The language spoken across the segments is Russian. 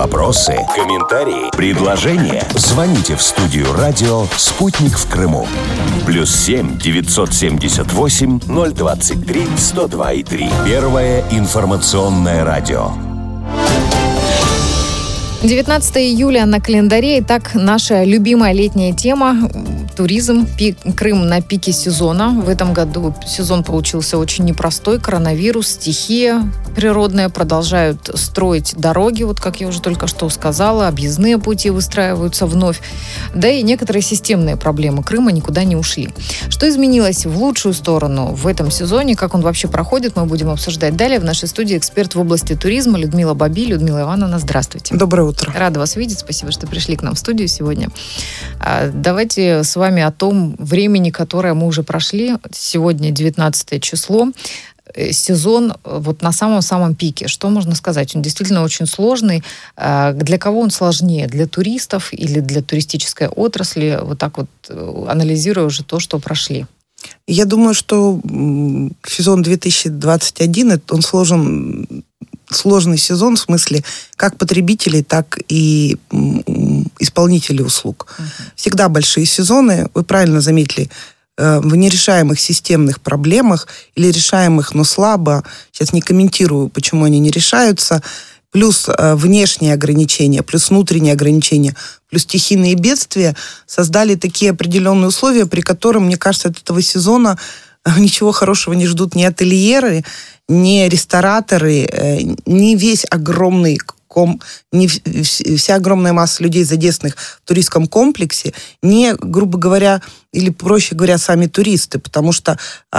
Вопросы, комментарии, предложения. Звоните в студию радио «Спутник в Крыму». +7 978 023 102,3. Первое информационное радио. 19 июля на календаре. Итак, наша любимая летняя тема – туризм. Крым на пике сезона. В этом году сезон получился очень непростой. Коронавирус, стихия природная. Продолжают строить дороги, вот как я уже только что сказала. Объездные пути выстраиваются вновь. Да и некоторые системные проблемы Крыма никуда не ушли. Что изменилось в лучшую сторону в этом сезоне? Как он вообще проходит, мы будем обсуждать далее. В нашей студии эксперт в области туризма Людмила Баби. Людмила Ивановна, здравствуйте. Доброе утро. Рада вас видеть. Спасибо, что пришли к нам в студию сегодня. Давайте с вами о том времени, которое мы уже прошли. Сегодня 19 число. Сезон вот на самом-самом пике. Что можно сказать? Он действительно очень сложный. Для кого он сложнее? Для туристов или для туристической отрасли? Вот так вот анализируя уже то, что прошли. Я думаю, что сезон 2021, он сложный сезон в смысле как потребителей, так и исполнителей услуг. Всегда большие сезоны, вы правильно заметили, в нерешаемых системных проблемах или решаемых, но слабо. Сейчас не комментирую, почему они не решаются. Плюс внешние ограничения, плюс внутренние ограничения, плюс стихийные бедствия создали такие определенные условия, при которых, мне кажется, от этого сезона ничего хорошего не ждут ни ательеры, ни рестораторы, ни весь огромный не вся огромная масса людей, задействованных в туристском комплексе, не, грубо говоря, или проще говоря, сами туристы, потому что,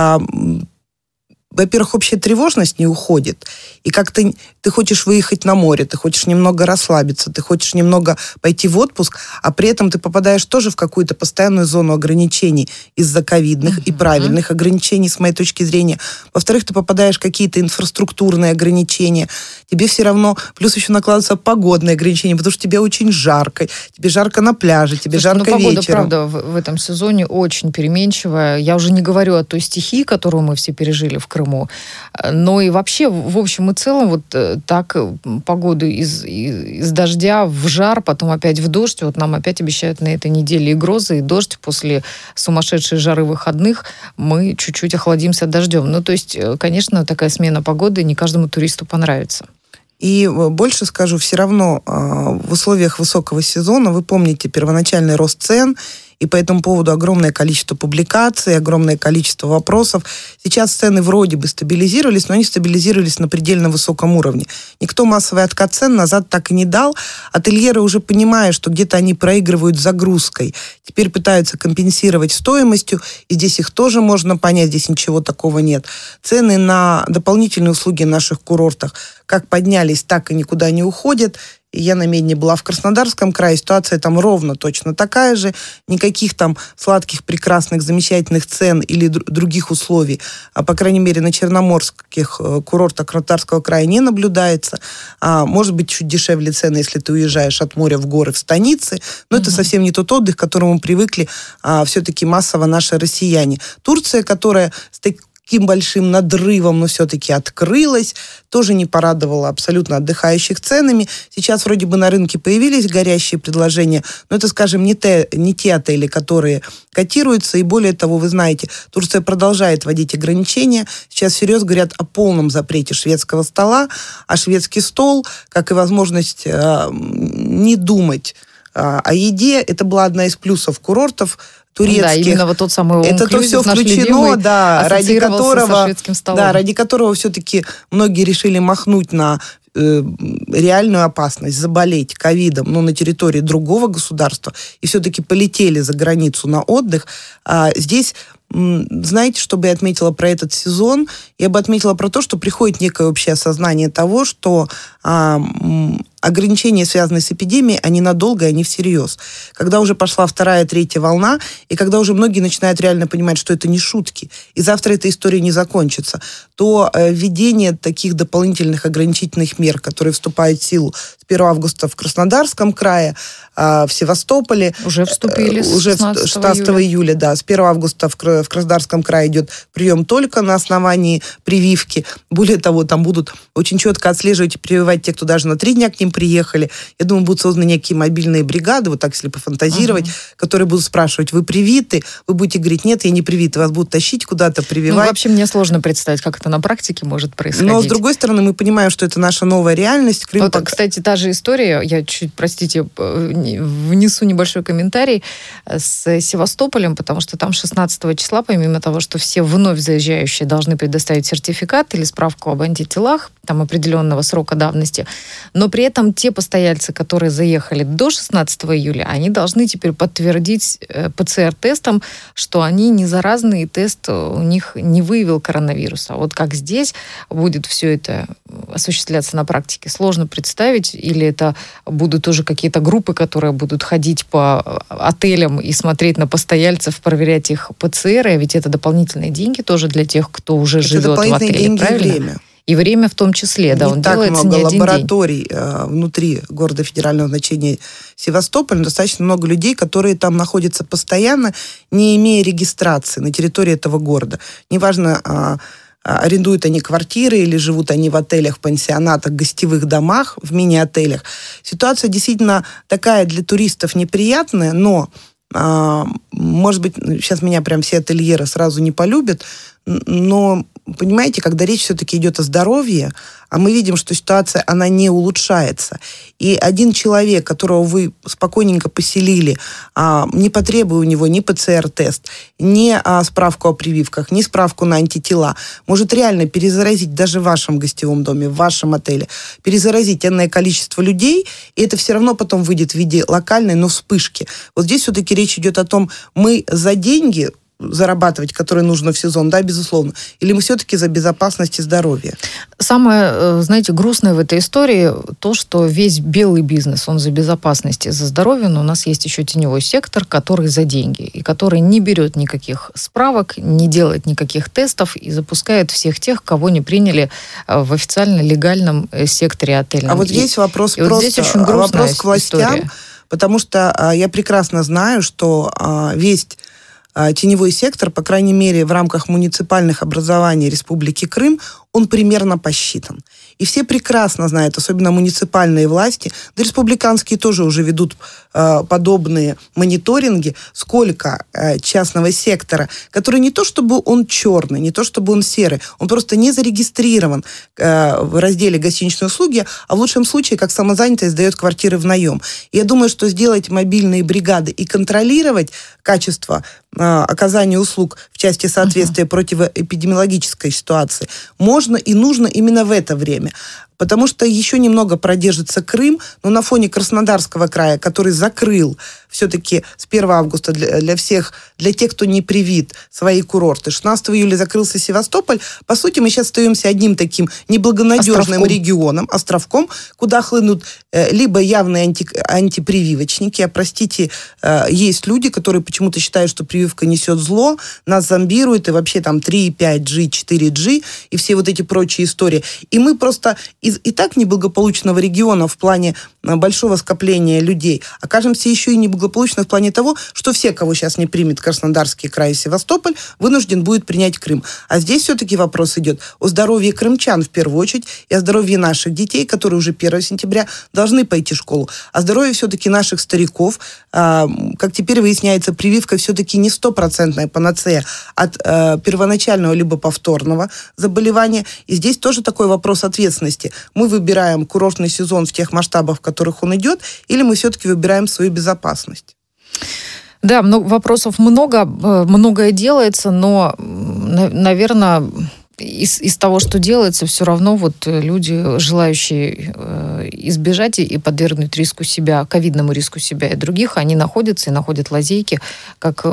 во-первых, общая тревожность не уходит, и как-то ты хочешь выехать на море, ты хочешь немного расслабиться, ты хочешь немного пойти в отпуск, а при этом ты попадаешь тоже в какую-то постоянную зону ограничений из-за ковидных и правильных ограничений, с моей точки зрения. Во-вторых, ты попадаешь в какие-то инфраструктурные ограничения, тебе все равно, плюс еще накладываются погодные ограничения, потому что тебе очень жарко, тебе жарко на пляже, тебе жарко погода, вечером. Правда, в этом сезоне очень переменчивая. Я уже не говорю о той стихии, которую мы все пережили в Крыму, но и вообще, в общем и целом, вот так погоду из дождя в жар, потом опять в дождь. Вот нам опять обещают на этой неделе и грозы, и дождь. После сумасшедшей жары выходных мы чуть-чуть охладимся дождем. Ну, то есть, конечно, такая смена погоды не каждому туристу понравится. И больше скажу, все равно в условиях высокого сезона, вы помните первоначальный рост цен, и по этому поводу огромное количество публикаций, огромное количество вопросов. Сейчас цены вроде бы стабилизировались, но они стабилизировались на предельно высоком уровне. Никто массовый откат цен назад так и не дал. Ательеры, уже понимая, что где-то они проигрывают загрузкой, теперь пытаются компенсировать стоимостью, и здесь их тоже можно понять, здесь ничего такого нет. Цены на дополнительные услуги в наших курортах как поднялись, так и никуда не уходят. Я на Медне была в Краснодарском крае, ситуация там ровно точно такая же. Никаких там сладких, прекрасных, замечательных цен или других условий, по крайней мере, на черноморских курортах Краснодарского края не наблюдается. Может быть, чуть дешевле цены, если ты уезжаешь от моря в горы в станице, но это совсем не тот отдых, к которому привыкли все-таки массово наши россияне. Турция, которая с таким большим надрывом, но все-таки открылась, тоже не порадовала абсолютно отдыхающих ценами. Сейчас вроде бы на рынке появились горящие предложения, но это, скажем, не те отели, которые котируются, и более того, вы знаете, Турция продолжает вводить ограничения. Сейчас всерьез говорят о полном запрете шведского стола, а шведский стол, как и возможность не думать о еде, это была одна из плюсов курортов турецких. Да, именно вот тот самый это то все включено, да, ради которого все-таки многие решили махнуть на реальную опасность заболеть ковидом, но на территории другого государства, и все-таки полетели за границу на отдых. Здесь, знаете, что бы я отметила про этот сезон? Я бы отметила про то, что приходит некое общее осознание того, что ограничения, связанные с эпидемией, они надолго, они всерьез. Когда уже пошла вторая, третья волна, и когда уже многие начинают реально понимать, что это не шутки, и завтра эта история не закончится, то введение таких дополнительных ограничительных мер, которые вступают в силу с 1 августа в Краснодарском крае, в Севастополе. Уже вступили уже 16 июля. Да, с 1 августа в Краснодарском крае идет прием только на основании прививки. Более того, там будут очень четко отслеживать и прививать те, кто даже на 3 дня к ним приехали. Я думаю, будут созданы некие мобильные бригады, вот так, если пофантазировать, которые будут спрашивать, вы привиты? Вы будете говорить, нет, я не привит. Вас будут тащить куда-то, прививать. Вообще мне сложно представить, как это на практике может происходить. Но, с другой стороны, мы понимаем, что это наша новая реальность. Крым кстати, та же история, я чуть, простите, внесу небольшой комментарий с Севастополем, потому что там 16 числа, помимо того, что все вновь заезжающие должны предоставить сертификат или справку об антителах, там определенного срока давности, но при этом те постояльцы, которые заехали до 16 июля, они должны теперь подтвердить ПЦР-тестом, что они не заразны, и тест у них не выявил коронавируса. Вот как здесь будет все это осуществляться на практике, сложно представить, или это будут уже какие-то группы, которые будут ходить по отелям и смотреть на постояльцев, проверять их ПЦР, а ведь это дополнительные деньги тоже для тех, кто уже живет в отеле, правильно? Время. И время в том числе, да, он делается не один день. Не так много лабораторий внутри города федерального значения Севастополь, достаточно много людей, которые там находятся постоянно, не имея регистрации на территории этого города. Неважно, арендуют они квартиры или живут они в отелях, пансионатах, гостевых домах, в мини-отелях. Ситуация действительно такая для туристов неприятная, но, может быть, сейчас меня прям все ательеры сразу не полюбят, но, понимаете, когда речь все-таки идет о здоровье, а мы видим, что ситуация, она не улучшается. И один человек, которого вы спокойненько поселили, не потребуя у него ни ПЦР-тест, ни справку о прививках, ни справку на антитела, может реально перезаразить даже в вашем гостевом доме, в вашем отеле, перезаразить энное количество людей, и это все равно потом выйдет в виде локальной, но вспышки. Вот здесь все-таки речь идет о том, мы за деньги зарабатывать, которые нужно в сезон, да, безусловно, или мы все-таки за безопасность и здоровье? Самое, знаете, грустное в этой истории то, что весь белый бизнес, он за безопасность и за здоровье, но у нас есть еще теневой сектор, который за деньги, и который не берет никаких справок, не делает никаких тестов и запускает всех тех, кого не приняли в официально легальном секторе отельном. А вот здесь вопрос вот здесь очень вопрос к властям, история. Потому что я прекрасно знаю, что весь теневой сектор, по крайней мере, в рамках муниципальных образований Республики Крым, он примерно посчитан. И все прекрасно знают, особенно муниципальные власти, да республиканские тоже уже ведут подобные мониторинги, сколько частного сектора, который не то чтобы он черный, не то чтобы он серый, он просто не зарегистрирован в разделе гостиничной услуги, а в лучшем случае, как самозанятый, сдает квартиры в наем. И я думаю, что сделать мобильные бригады и контролировать качество оказания услуг в части соответствия противоэпидемиологической ситуации можно и нужно именно в это время. Потому что еще немного продержится Крым, но на фоне Краснодарского края, который закрыл все-таки с 1 августа для всех, для тех, кто не привит, свои курорты. 16 июля закрылся Севастополь. По сути, мы сейчас остаемся одним таким неблагонадежным регионом, островком, куда хлынут либо явные антипрививочники, а, простите, есть люди, которые почему-то считают, что прививка несет зло, нас зомбирует, и вообще там 3, 5G, 4G, и все вот эти прочие истории. И мы просто из и так неблагополучного региона в плане большого скопления людей окажемся еще и неблагополучно в плане того, что все, кого сейчас не примет Краснодарский край и Севастополь, вынужден будет принять Крым. А здесь все-таки вопрос идет о здоровье крымчан в первую очередь и о здоровье наших детей, которые уже 1 сентября должны пойти в школу. О здоровье все-таки наших стариков. Как теперь выясняется, прививка все-таки не 100% панацея от первоначального либо повторного заболевания. И здесь тоже такой вопрос ответственности. Мы выбираем курортный сезон в тех масштабах, в которых он идет, или мы все-таки выбираем свою безопасность? Да, вопросов много, многое делается, но, наверное, из того, что делается, все равно вот люди, желающие избежать и подвергнуть риску себя, ковидному риску себя и других, они находятся и находят лазейки, как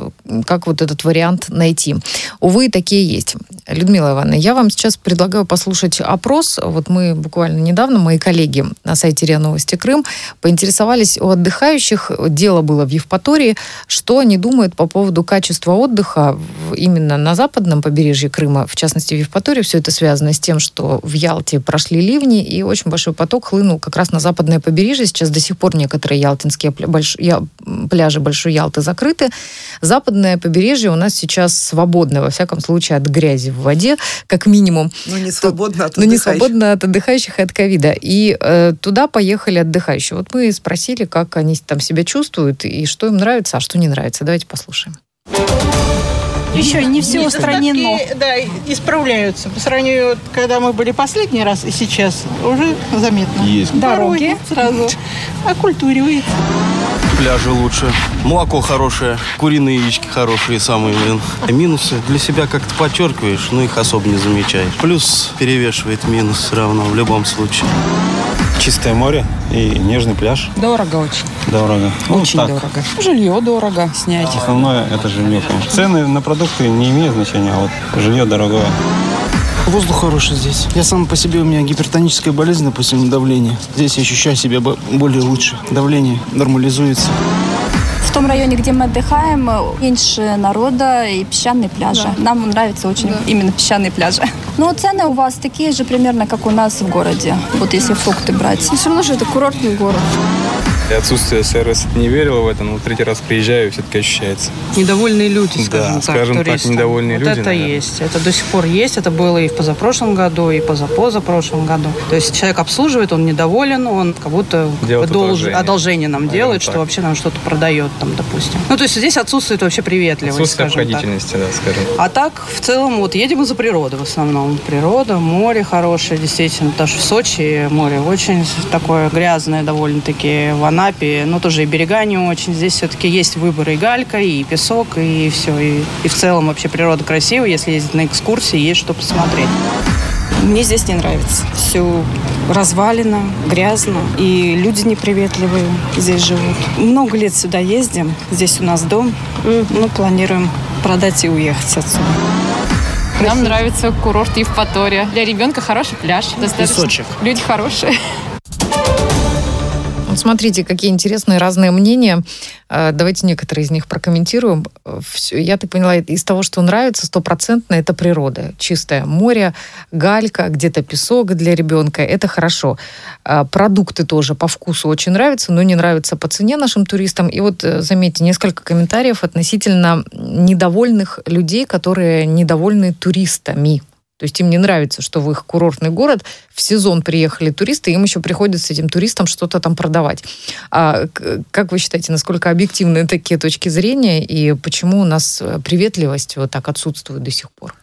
вот этот вариант найти. Увы, такие есть. Людмила Ивановна, я вам сейчас предлагаю послушать опрос. Вот мы буквально недавно, мои коллеги на сайте РИА Новости Крым поинтересовались у отдыхающих, дело было в Евпатории, что они думают по поводу качества отдыха именно на западном побережье Крыма, в частности, частности, в Евпатории все это связано с тем, что в Ялте прошли ливни, и очень большой поток хлынул как раз на западное побережье. Сейчас до сих пор некоторые ялтинские пляжи Большой Ялты закрыты. Западное побережье у нас сейчас свободно, во всяком случае, от грязи в воде, как минимум. Но не свободно от отдыхающих. Не свободно от отдыхающих и от ковида. И туда поехали отдыхающие. Вот мы спросили, как они там себя чувствуют, и что им нравится, а что не нравится. Давайте послушаем. Еще не все устранено. Да, исправляются. По сравнению, когда мы были последний раз и сейчас, уже заметно. Есть. Дороги сразу окультуривается. Пляжи лучше, молоко хорошее, куриные яички хорошие самые, Минусы для себя как-то подчеркиваешь, но их особо не замечаешь. Плюс перевешивает минус все равно в любом случае. Чистое море и нежный пляж. Дорого очень. Дорого. Очень дорого. Жилье дорого снять. Основное это жилье, конечно. Цены на продукты не имеют значения, а вот жилье дорогое. Воздух хороший здесь. Я сам по себе, у меня гипертоническая болезнь, допустим, давление. Здесь я ощущаю себя более лучше. Давление нормализуется. В том районе, где мы отдыхаем, меньше народа и песчаные пляжи. Да. Нам нравятся очень именно песчаные пляжи. Но цены у вас такие же примерно, как у нас в городе. Вот если фрукты брать. Все равно же это курортный город. Отсутствие сервиса. Не верила в это, но третий раз приезжаю, все-таки ощущается. Недовольные люди, скажем так, недовольные люди. Вот это есть. Это до сих пор есть. Это было и в позапрошлом году, и позапрошлом году. То есть человек обслуживает, он недоволен, он как будто одолжение нам делает, что вообще нам что-то продает, там, допустим. Ну, то есть здесь отсутствует вообще приветливость, отсутствие обходительности, да, скажем. А так, в целом, вот едем из-за природы в основном. Природа, море хорошее, действительно. Потому что в Сочи море очень такое грязное довольно-таки, в Анапе, но тоже и берега не очень. Здесь все-таки есть выбор и галька, и песок, и все. И в целом вообще природа красивая. Если ездить на экскурсии, есть что посмотреть. Мне здесь не нравится. Все развалено, грязно, и люди неприветливые здесь живут. Много лет сюда ездим. Здесь у нас дом. Ну, планируем продать и уехать отсюда. Нам нравится курорт Евпатория. Для ребенка хороший пляж. Песочек. Люди хорошие. Смотрите, какие интересные разные мнения. Давайте некоторые из них прокомментируем. Я так поняла, из того, что нравится, 100% это природа. Чистое море, галька, где-то песок для ребенка. Это хорошо. Продукты тоже по вкусу очень нравятся, но не нравятся по цене нашим туристам. И вот, заметьте, несколько комментариев относительно недовольных людей, которые недовольны туристами. То есть им не нравится, что в их курортный город в сезон приехали туристы, им еще приходится этим туристам что-то там продавать. А как вы считаете, насколько объективны такие точки зрения, и почему у нас приветливость вот так отсутствует до сих пор?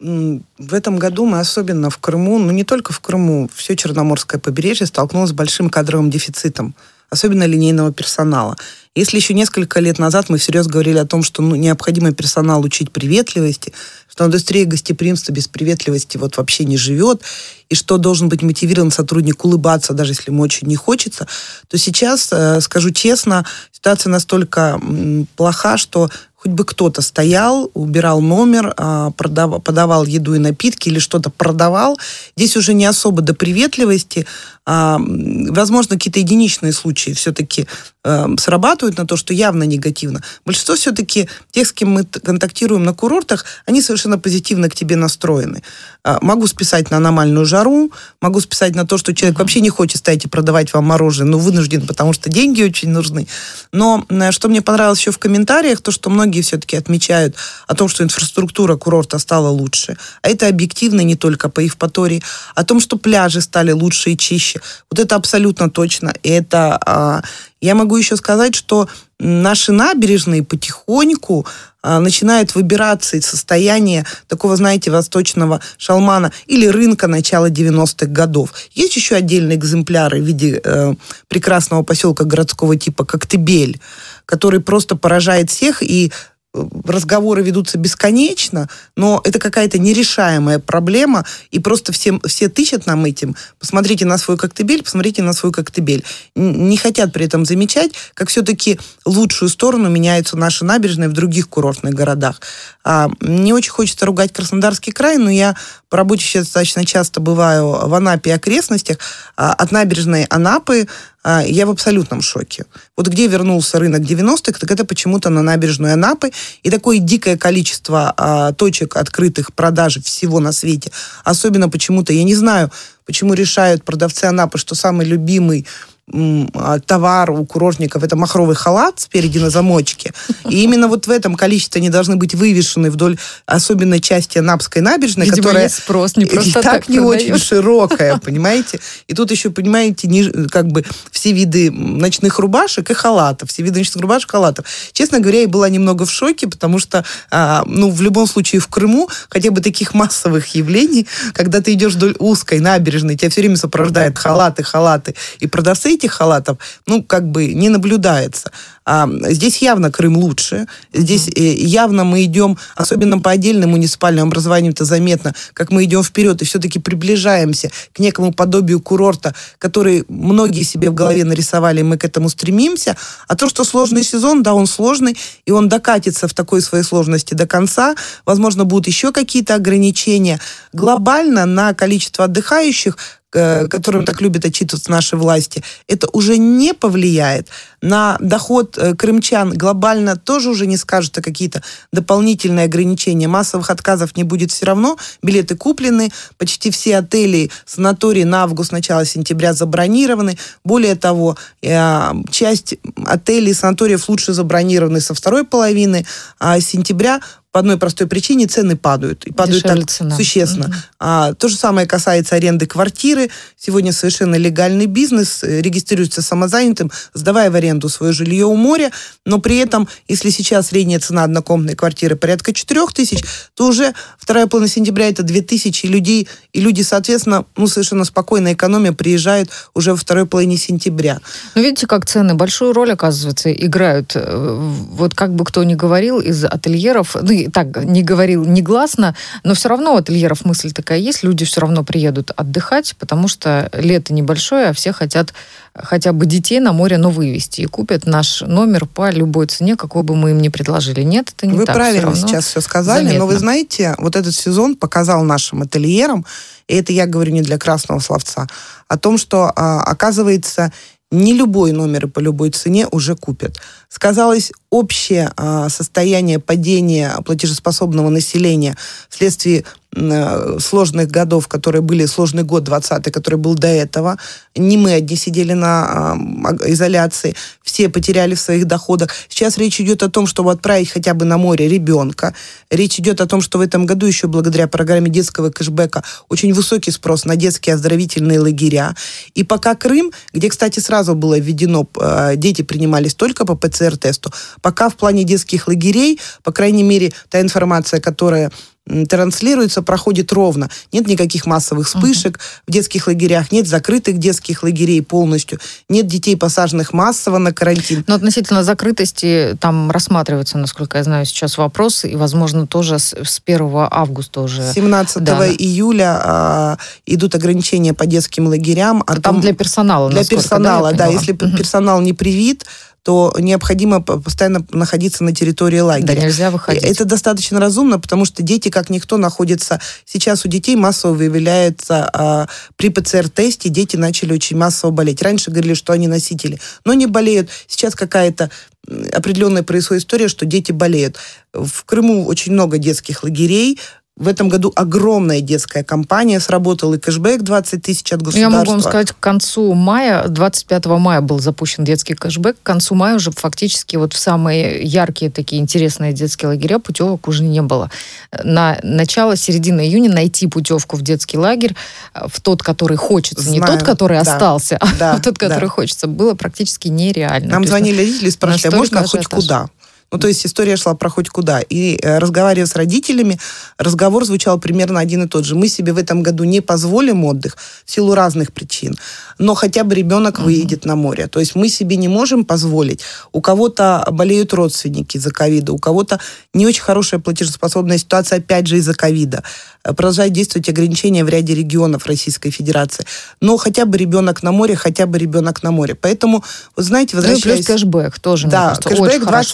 В этом году мы особенно в Крыму, но не только в Крыму, все Черноморское побережье столкнулось с большим кадровым дефицитом, особенно линейного персонала. Если еще несколько лет назад мы всерьез говорили о том, что необходимо персонал учить приветливости, что индустрия гостеприимства без приветливости вот вообще не живет, и что должен быть мотивирован сотрудник улыбаться, даже если ему очень не хочется, то сейчас, скажу честно, ситуация настолько плоха, что хоть бы кто-то стоял, убирал номер, подавал еду и напитки или что-то продавал. Здесь уже не особо до приветливости. Возможно, какие-то единичные случаи все-таки срабатывают на то, что явно негативно. Большинство все-таки тех, с кем мы контактируем на курортах, они совершенно позитивно к тебе настроены. Могу списать на аномальную жару, могу списать на то, что человек вообще не хочет стоять и продавать вам мороженое, но вынужден, потому что деньги очень нужны. Но что мне понравилось еще в комментариях, то, что многие все-таки отмечают о том, что инфраструктура курорта стала лучше. А это объективно не только по Евпатории. О том, что пляжи стали лучше и чище. Вот это абсолютно точно. И это... Я могу еще сказать, что наши набережные потихоньку начинают выбираться из состояния такого, знаете, восточного шалмана или рынка начала 90-х годов. Есть еще отдельные экземпляры в виде прекрасного поселка городского типа Коктебель, который просто поражает всех, и разговоры ведутся бесконечно, но это какая-то нерешаемая проблема, и просто все тычат нам этим. Посмотрите на свой Коктебель, посмотрите на свой Коктебель. Не хотят при этом замечать, как все-таки в лучшую сторону меняются наши набережные в других курортных городах. Не очень хочется ругать Краснодарский край, но я в работе сейчас достаточно часто бываю в Анапе и окрестностях. От набережной Анапы я в абсолютном шоке. Вот где вернулся рынок 90-х, так это почему-то на набережную Анапы. И такое дикое количество точек открытых продажи всего на свете. Особенно почему-то, я не знаю, почему решают продавцы Анапы, что самый любимый товар у курортников — это махровый халат спереди на замочке. И именно вот в этом количестве они должны быть вывешены вдоль особенной части Анапской набережной, видимо, которая есть спрос, не просто так не продают. Очень широкая, понимаете? И тут еще, понимаете, как бы все виды ночных рубашек и халатов. Все виды ночных рубашек и халатов. Честно говоря, я была немного в шоке, потому что, в любом случае в Крыму хотя бы таких массовых явлений, когда ты идешь вдоль узкой набережной, тебя все время сопровождают халаты, и продавцы этих халатов, не наблюдается. Здесь явно Крым лучше. Здесь явно мы идем, особенно по отдельным муниципальным образованиям, это заметно, как мы идем вперед и все-таки приближаемся к некому подобию курорта, который многие себе в голове нарисовали, и мы к этому стремимся. А то, что сложный сезон, да, он сложный, и он докатится в такой своей сложности до конца. Возможно, будут еще какие-то ограничения. Глобально на количество отдыхающих, которым так любят отчитываться наши власти, это уже не повлияет. На доход крымчан глобально тоже уже не скажут, какие-то дополнительные ограничения. Массовых отказов не будет все равно. Билеты куплены. Почти все отели, санатории на август, начало сентября забронированы. Более того, часть отелей, санаториев лучше забронированы со второй половины сентября. По одной простой причине: цены падают. И падают так существенно. То же самое касается аренды квартиры. Сегодня совершенно легальный бизнес. Регистрируется самозанятым, сдавая в аренду свое жилье у моря. Но при этом, если сейчас средняя цена однокомнатной квартиры порядка 4 тысяч, то уже вторая половина сентября это 2000 людей. И люди, соответственно, совершенно спокойно, экономия, приезжают уже во второй половине сентября. Ну, видите, как цены большую роль, оказывается, играют. Вот как бы кто ни говорил из ательеров, так не говорил негласно, но все равно у ательеров мысль такая есть, люди все равно приедут отдыхать, потому что лето небольшое, а все хотят хотя бы детей на море, но вывести, и купят наш номер по любой цене, какой бы мы им ни предложили. Нет, это не вы так. Вы правильно сейчас все сказали, заметно. Но вы знаете, вот этот сезон показал нашим ательерам, и это я говорю не для красного словца, о том, что, оказывается, не любой номер и по любой цене уже купят. Сказалось общее состояние падения платежеспособного населения вследствие сложных годов, которые были, сложный год 20-й, который был до этого. Не мы одни сидели на изоляции, все потеряли в своих доходах. Сейчас речь идет о том, чтобы отправить хотя бы на море ребенка. Речь идет о том, что в этом году еще благодаря программе детского кэшбэка очень высокий спрос на детские оздоровительные лагеря. И пока Крым, где, кстати, сразу было введено, дети принимались только по ПЦР-тесту, пока в плане детских лагерей, по крайней мере, та информация, которая транслируется, проходит ровно. Нет никаких массовых вспышек в детских лагерях, нет закрытых детских лагерей полностью, нет детей, посаженных массово на карантин. Но относительно закрытости там рассматривается, насколько я знаю, сейчас вопрос, и, возможно, тоже с 1 августа уже. 17 июля идут ограничения по детским лагерям. Там для персонала. Для персонала, да. Если персонал не привит, то необходимо постоянно находиться на территории лагеря. Да, нельзя выходить. Это достаточно разумно, потому что дети, как никто, находятся... Сейчас у детей массово выявляется при ПЦР-тесте, дети начали очень массово болеть. Раньше говорили, что они носители, но не болеют. Сейчас какая-то определенная происходит история, что дети болеют. В Крыму очень много детских лагерей. В этом году огромная детская кампания сработала, и кэшбэк 20 тысяч от государства. Я могу вам сказать, к концу мая, 25 мая был запущен детский кэшбэк, к концу мая уже фактически вот в самые яркие такие интересные детские лагеря путевок уже не было. На начало, середины июня найти путевку в детский лагерь, в тот, который хочется, не тот, который остался, а тот, который хочется, было практически нереально. Нам звонили родители и спрашивали, можно хоть куда? То есть история шла про хоть куда. И разговаривая с родителями, разговор звучал примерно один и тот же. Мы себе в этом году не позволим отдых в силу разных причин, но хотя бы ребенок выедет на море. То есть мы себе не можем позволить. У кого-то болеют родственники из-за ковида, у кого-то не очень хорошая платежеспособная ситуация, опять же, из-за ковида. Продолжают действовать ограничения в ряде регионов Российской Федерации. Но хотя бы ребенок на море, хотя бы ребенок на море. Поэтому, вы знаете, возвращаясь... Ну и плюс кэшбэк тоже. Да, кэшбэк 20 тысяч.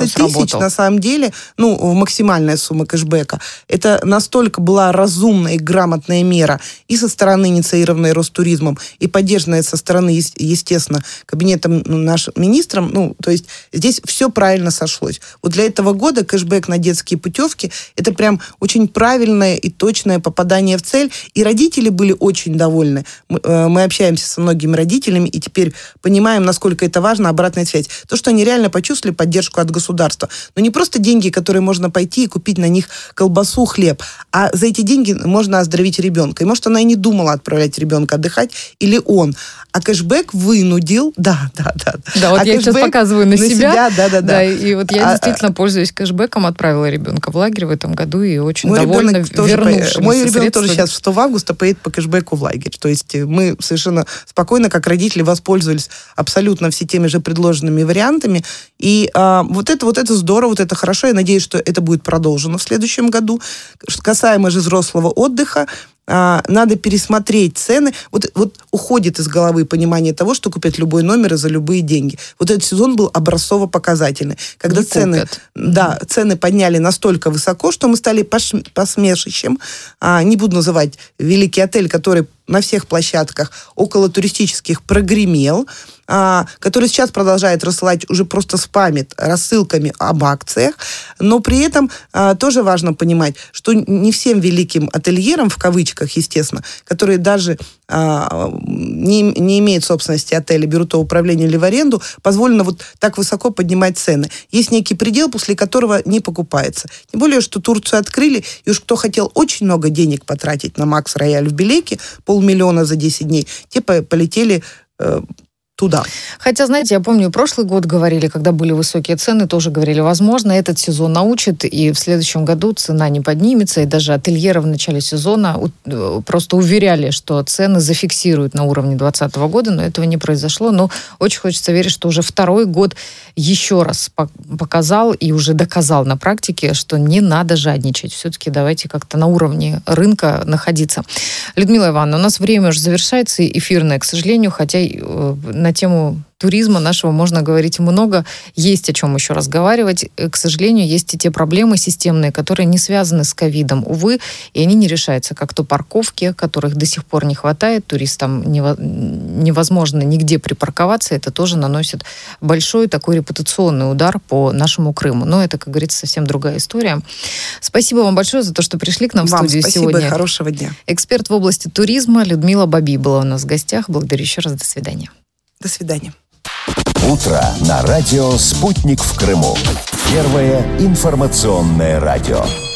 Значит, на самом деле, максимальная сумма кэшбэка, это настолько была разумная и грамотная мера и со стороны инициированной Ростуризмом, и поддержанная со стороны, естественно, кабинетом нашим министром. То есть здесь все правильно сошлось. Вот для этого года кэшбэк на детские путевки – это прям очень правильное и точное попадание в цель. И родители были очень довольны. Мы общаемся со многими родителями и теперь понимаем, насколько это важно, обратная связь. То, что они реально почувствовали поддержку от государства. Но не просто деньги, которые можно пойти и купить на них колбасу, хлеб, а за эти деньги можно оздоровить ребенка. И может, она и не думала отправлять ребенка отдыхать, или он. А кэшбэк вынудил, да. Да, вот я сейчас показываю на себя. Да. И вот я действительно, пользуясь кэшбэком, отправила ребенка в лагерь в этом году и очень довольна вернувшимся. Мой ребенок тоже сейчас 6 августа поедет по кэшбэку в лагерь. То есть мы совершенно спокойно, как родители, воспользовались абсолютно все теми же предложенными вариантами. И вот это здорово, вот это хорошо. Я надеюсь, что это будет продолжено в следующем году. Касаемо же взрослого отдыха, надо пересмотреть цены. Вот уходит из головы понимание того, что купят любой номер и за любые деньги. Вот этот сезон был образцово-показательный. Когда цены подняли настолько высоко, что мы стали посмешищем. Не буду называть великий отель, который на всех площадках около туристических прогремел, который сейчас продолжает рассылать уже просто спамит рассылками об акциях, но при этом тоже важно понимать, что не всем великим ательерам, в кавычках, естественно, которые даже не имеют собственности отеля, берут его управление или в аренду, позволено вот так высоко поднимать цены. Есть некий предел, после которого не покупается. Тем более, что Турцию открыли, и уж кто хотел очень много денег потратить на Макс Рояль в Белеке, 500 000 за 10 дней, те полетели туда. Хотя, знаете, я помню, прошлый год говорили, когда были высокие цены, тоже говорили, возможно, этот сезон научит, и в следующем году цена не поднимется, и даже ательеры в начале сезона просто уверяли, что цены зафиксируют на уровне 2020 года, но этого не произошло. Но очень хочется верить, что уже второй год еще раз показал и уже доказал на практике, что не надо жадничать. Все-таки давайте как-то на уровне рынка находиться. Людмила Ивановна, у нас время уже завершается, эфирное, к сожалению, хотя на тему туризма нашего можно говорить много, есть о чем еще разговаривать. К сожалению, есть и те проблемы системные, которые не связаны с ковидом, увы, и они не решаются, как то парковки, которых до сих пор не хватает, туристам невозможно нигде припарковаться, это тоже наносит большой такой репутационный удар по нашему Крыму. Но это, как говорится, совсем другая история. Спасибо вам большое за то, что пришли к нам в студию сегодня. Спасибо, хорошего дня. Эксперт в области туризма Людмила Баби была у нас в гостях. Благодарю еще раз, до свидания. До свидания. Утро на радио «Спутник в Крыму». Первое информационное радио.